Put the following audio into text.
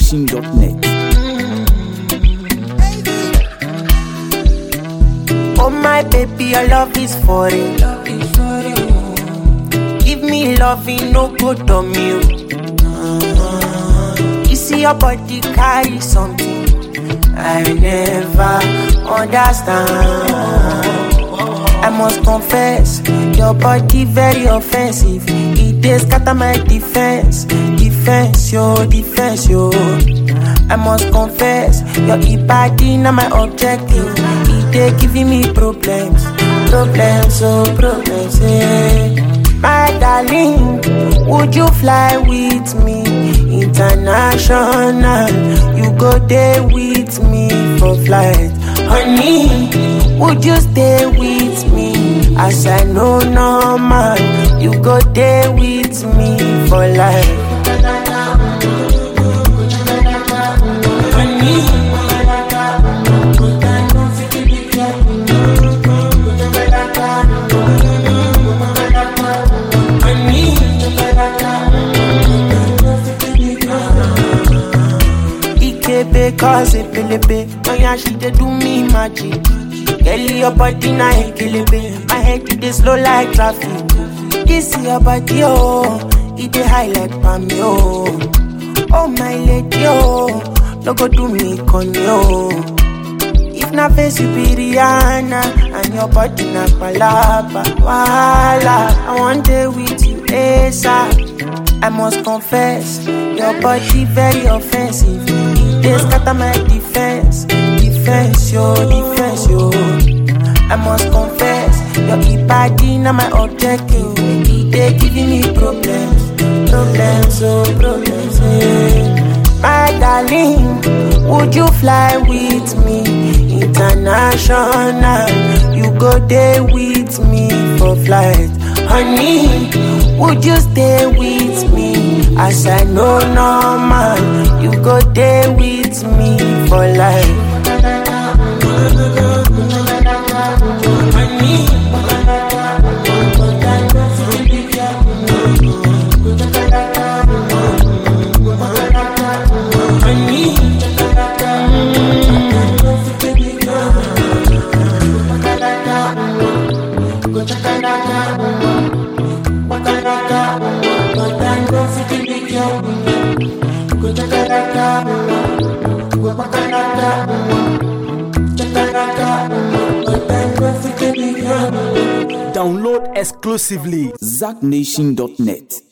ZachNation.net. Oh my baby, your love is foreign. Give me loving, no good to me. You see your body carry something I never understand. I must confess, your body very offensive. It dey scatter my defense, defense yo. I must confess, your body not my objective. It dey giving me problems, yeah. My darling, would you fly with me international? You go there with me for flight. Honey, would you stay with me? As I know normal, you go there with me for life. Because it pelebe, oh yeah, she dey do me magic. Girl, your body na ekelebe, my head it dey slow like traffic. This your body, oh, it dey high like palm, oh. Oh my lady, oh, no go do me conyo. If na face you be Rihanna, and your body na palapa, wala. I want day with you, ASAP. I must confess, your body very offensive. They scatter my defense, yo. I must confess, your body not my objective. They giving me problems, yeah. My darling, would you fly with me international? You go there with me for flight. Honey, would you stay with me? As I know normal, you go there with me for life. Download exclusively ZachNation.net.